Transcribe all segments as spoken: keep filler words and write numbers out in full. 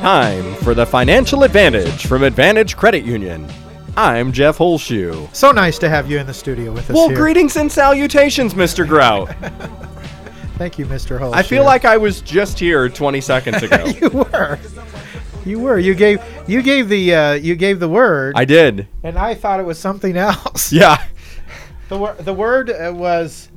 Time for the Financial Advantage from Advantage Credit Union. I'm Jeff Holshoe. So nice to have you in the studio with us Well, here. greetings and salutations, Mister Grout. Thank you, Mister Holshoe. I feel like I was just here twenty seconds ago. you were. You were. You gave you gave the uh, you gave the word. I did. And I thought it was something else. Yeah. The word the word uh, was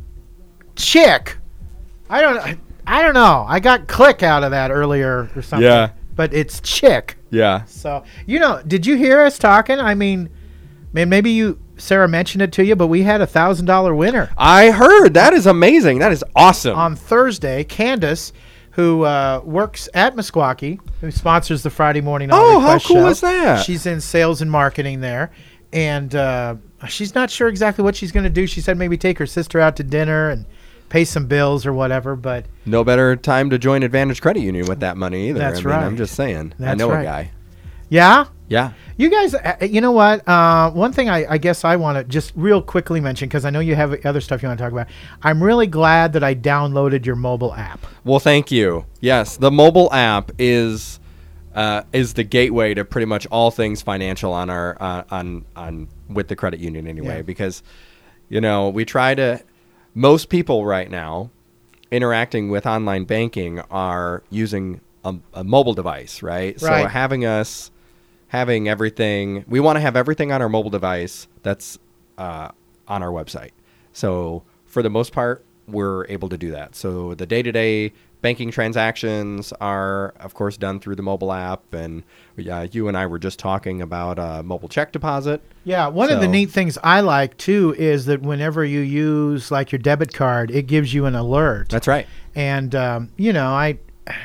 chick. I don't I don't know. I got click out of that earlier or something. Yeah. But it's chick. Yeah. So, you know, did you hear us talking? I mean, man, maybe you Sarah mentioned it to you, but we had a one thousand dollars winner. I heard. That is amazing. That is awesome. On Thursday, Candace, who uh, works at Meskwaki, who sponsors the Friday Morning All Oh, how Request cool show. is that? She's in sales and marketing there, and uh, she's not sure exactly what she's going to do. She said maybe take her sister out to dinner and pay some bills or whatever, but No better time to join Advantage Credit Union with that money either. That's I mean, right. I'm just saying. I That's know right. a guy. yeah. Yeah. You guys, uh, you know what? Uh, one thing I, I guess I want to just real quickly mention, because I know you have other stuff you want to talk about. I'm really glad that I downloaded your mobile app. Well, thank you. Yes, the mobile app is uh, is the gateway to pretty much all things financial on our uh, on on with the credit union anyway. Yeah. Because you know we try to. Most people right now interacting with online banking are using a, a mobile device, right? So Right. having us having everything, we want to have everything on our mobile device that's uh, on our website. So for the most part, we're able to do that. So the day-to-day banking transactions are, of course, done through the mobile app. And uh, you and I were just talking about uh, mobile check deposit. Yeah, one of the So- neat things I like too is that whenever you use like your debit card, it gives you an alert. That's right. And um, you know, I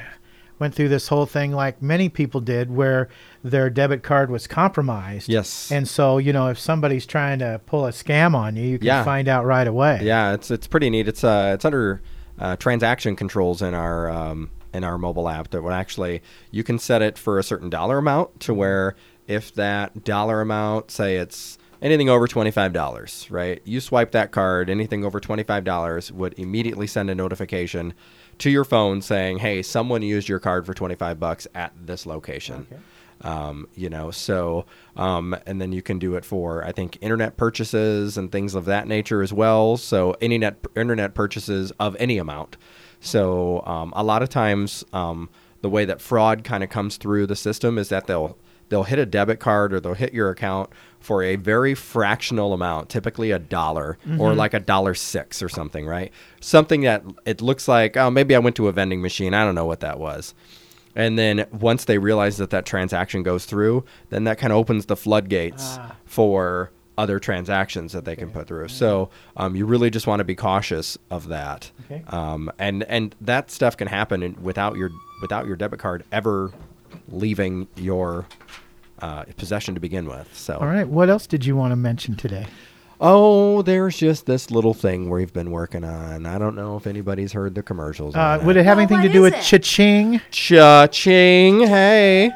went through this whole thing like many people did, where their debit card was compromised. Yes. And so, you know, if somebody's trying to pull a scam on you, you can Yeah. find out right away. Yeah, it's it's pretty neat. It's uh it's under uh, transaction controls in our um, in our mobile app that would actually you can set it for a certain dollar amount to where if that dollar amount, say it's anything over twenty-five dollars, right? You swipe that card, anything over twenty-five dollars would immediately send a notification to your phone saying, "Hey, someone used your card for twenty-five bucks at this location." Okay. Um, you know, so, um, and then you can do it for, I think, internet purchases and things of that nature as well. So any net, internet purchases of any amount. So, um, a lot of times, um, the way that fraud kind of comes through the system is that they'll, they'll hit a debit card or they'll hit your account for a very fractional amount, typically a dollar or like a dollar six or something, right? Something that it looks like, oh, maybe I went to a vending machine. I don't know what that was. And then once they realize that that transaction goes through, then that kind of opens the floodgates Ah. for other transactions that they can put through. So um, you really just want to be cautious of that. Okay. Um, and and that stuff can happen in, without your without your debit card ever leaving your uh, possession to begin with. So All right. What else did you want to mention today? oh, there's just this little thing we've been working on. I don't know if anybody's heard the commercials. Uh, on would it have Oh, anything what to do is with it? cha-ching? Cha-ching, hey.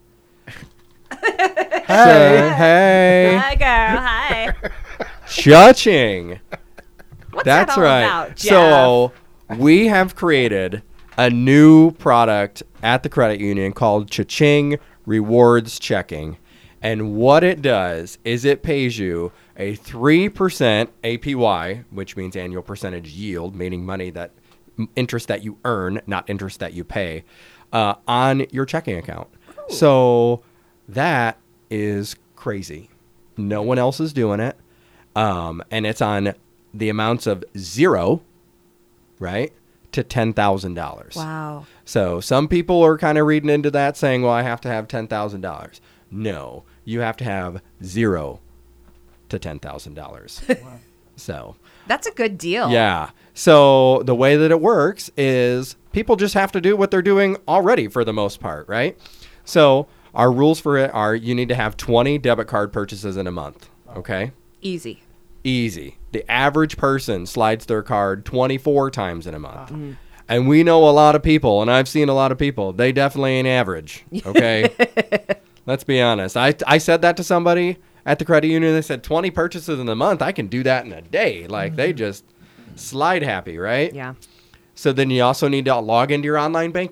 Hey. Hey. Hi, girl. Hi. Cha-ching. What's That's that all right. about, Jeff? So we have created a new product at the credit union called Cha-ching Rewards Checking. And what it does is it pays you a three percent A P Y, which means annual percentage yield, meaning money that interest that you earn, not interest that you pay, uh, on your checking account. So that is crazy. No one else is doing it. Um, and it's on the amounts of zero, right, to ten thousand dollars. Wow. So some people are kind of reading into that saying, well, I have to have ten thousand dollars. No, you have to have zero to ten thousand dollars. So, That's a good deal. yeah. So the way that it works is people just have to do what they're doing already for the most part, right? So our rules for it are you need to have twenty debit card purchases in a month, okay? Easy. Easy. The average person slides their card twenty-four times in a month. And we know a lot of people, and I've seen a lot of people. They definitely ain't average, okay? Let's be honest. I, I said that to somebody at the credit union. They said twenty purchases in a month. I can do that in a day. Like, they just slide happy, right? Yeah. So then you also need to log into your online banking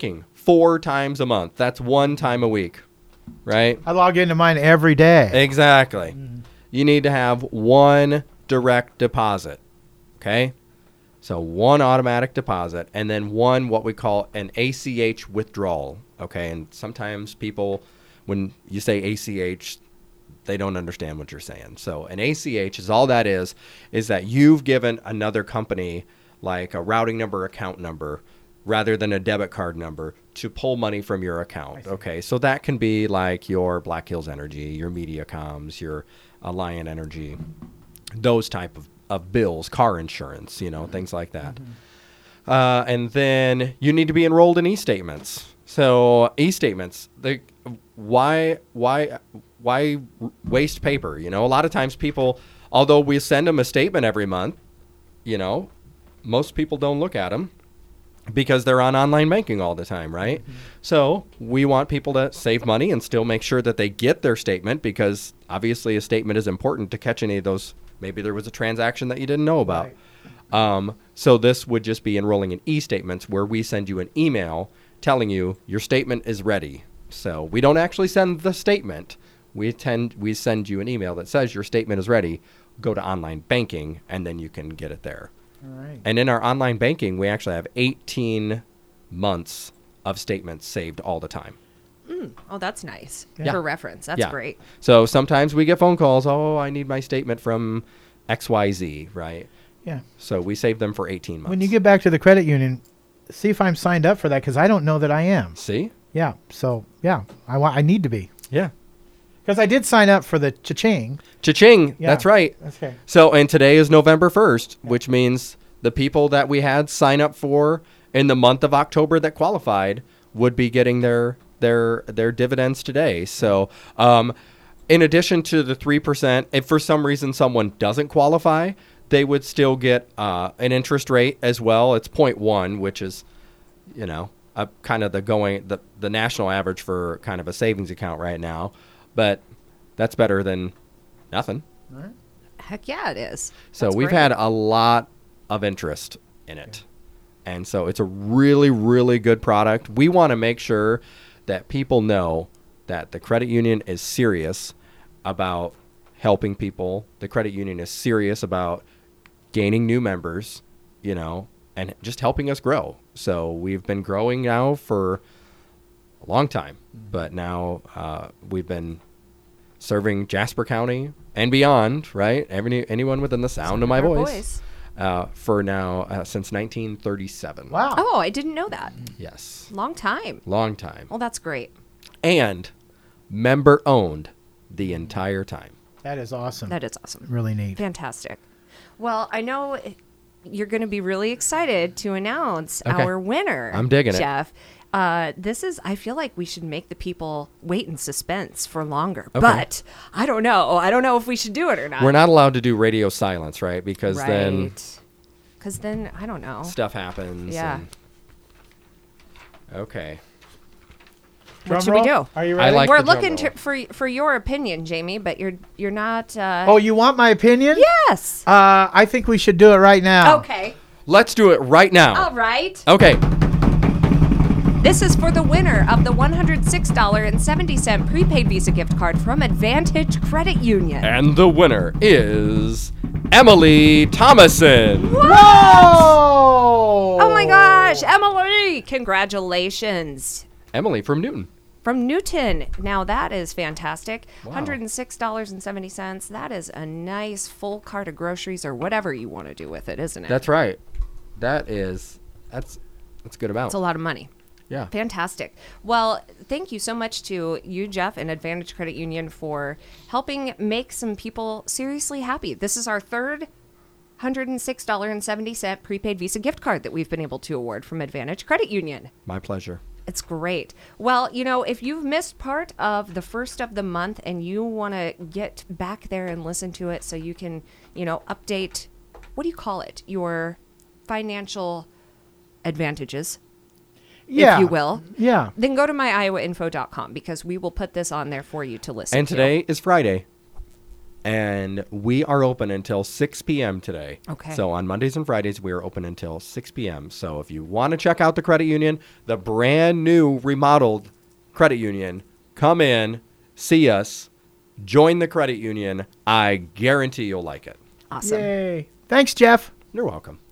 four times a month. That's one time a week, right? I log into mine every day. Exactly. You need to have one direct deposit, okay? So one automatic deposit and then one what we call an A C H withdrawal, okay? And sometimes people, when you say A C H, they don't understand what you're saying. So an A C H is all that is, is that you've given another company like a routing number, account number, rather than a debit card number to pull money from your account. Okay, so that can be like your Black Hills Energy, your MediaComs, your Alliant Energy, those type of, of bills, car insurance, you know, things like that. Mm-hmm. Uh, and then you need to be enrolled in e-statements. So e-statements, they, why, why, why waste paper? You know, a lot of times people, although we send them a statement every month, you know, most people don't look at them because they're on online banking all the time, right? Mm-hmm. So we want people to save money and still make sure that they get their statement, because obviously a statement is important to catch any of those. Maybe there was a transaction that you didn't know about. Right. Um, so this would just be enrolling in e-statements, where we send you an email telling you your statement is ready. So we don't actually send the statement. We tend we send you an email that says your statement is ready. Go to online banking, and then you can get it there. All right. And in our online banking, we actually have eighteen months of statements saved all the time. Mm. Oh, that's nice. Yeah. For reference. That's Yeah. great. So sometimes we get phone calls, oh, I need my statement from X Y Z, right? Yeah. So we save them for eighteen months. When you get back to the credit union, see if I'm signed up for that, because I don't know that I am. See? Yeah. So, yeah, I want. I need to be. Yeah. Because I did sign up for the cha-ching. Cha-ching. Yeah. That's right. Okay. So, and today is November first, which means the people that we had sign up for in the month of October that qualified would be getting their their their dividends today. So, um, in addition to the three percent, if for some reason someone doesn't qualify, they would still get uh, an interest rate as well. It's zero point one, which is, you know, a, kind of the going the, the national average for kind of a savings account right now. But that's better than nothing. All right. Heck yeah, it is. So That's we've great. had a lot of interest in it. And so it's a really, really good product. We want to make sure that people know that the credit union is serious about helping people. The credit union is serious about gaining new members, you know, and just helping us grow. So we've been growing now for a long time, but now uh, we've been serving Jasper County and beyond, right? Every, anyone within the sound of my Our voice, voice. Uh, for now, uh, since nineteen thirty-seven. Wow. Oh, I didn't know that. Yes. Long time. Long time. Well, that's great. And member owned the entire time. That is awesome. That is awesome. Really neat. Fantastic. Well, I know you're going to be really excited to announce Okay. our winner. I'm digging it. Jeff. Uh, this is, I feel like we should make the people wait in suspense for longer. Okay. But I don't know. I don't know if we should do it or not. We're not allowed to do radio silence, right? Because right. then Because then, I don't know. stuff happens. Yeah. and- Okay. Drum What should we roll? do? Are you I ready? like We're the drum looking to, roll. for for your opinion, Jamie, but you're you're not. Uh, Oh, you want my opinion? yes. Uh, I think we should do it right now. Okay. Let's do it right now. All right. Okay. This is for the winner of the one hundred six dollars and seventy cents prepaid Visa gift card from Advantage Credit Union. And the winner is Emily Thomason. Whoa! Oh my gosh, Emily! Congratulations. Emily from Newton. From Newton. Now that is fantastic. Wow. one hundred six dollars and seventy cents. That is a nice full cart of groceries or whatever you want to do with it, isn't it? That's right. That is, that's, that's a good amount. It's a lot of money. Yeah. Fantastic. Well, thank you so much to you, Jeff, and Advantage Credit Union for helping make some people seriously happy. This is our third one hundred six dollars and seventy cents prepaid Visa gift card that we've been able to award from Advantage Credit Union. My pleasure. It's great. Well, you know, if you've missed part of the first of the month and you want to get back there and listen to it so you can, you know, update, what do you call it? Your financial advantages, Yeah. if you will. Yeah. Then go to my iowa info dot com because we will put this on there for you to listen And to. today is Friday. And we are open until six p.m. today. Okay. So on Mondays and Fridays, we are open until six p.m. So if you want to check out the credit union, the brand new remodeled credit union, come in, see us, join the credit union. I guarantee you'll like it. Awesome. Yay. Thanks, Jeff. You're welcome.